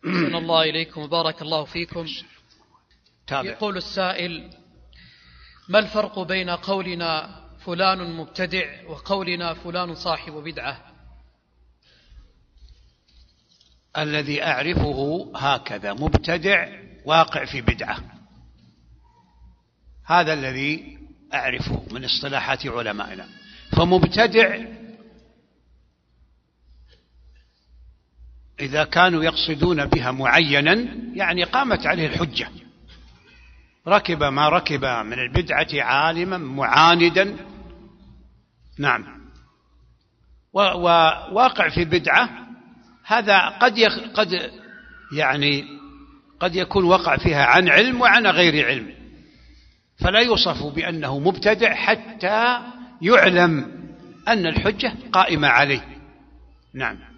أحسن الله إليكم وبارك الله فيكم. تابع. يقول السائل: ما الفرق بين قولنا فلان مبتدع وقولنا فلان صاحب بدعة؟ الذي أعرفه هكذا: مبتدع واقع في بدعة، هذا الذي أعرفه من اصطلاحات علمائنا. فمبتدع إذا كانوا يقصدون بها معينا يعني قامت عليه الحجة، ركب ما ركب من البدعة عالما معاندا، نعم، وواقع في بدعة، هذا قد يكون وقع فيها عن علم وعن غير علم، فلا يوصف بأنه مبتدع حتى يعلم أن الحجة قائمة عليه. نعم.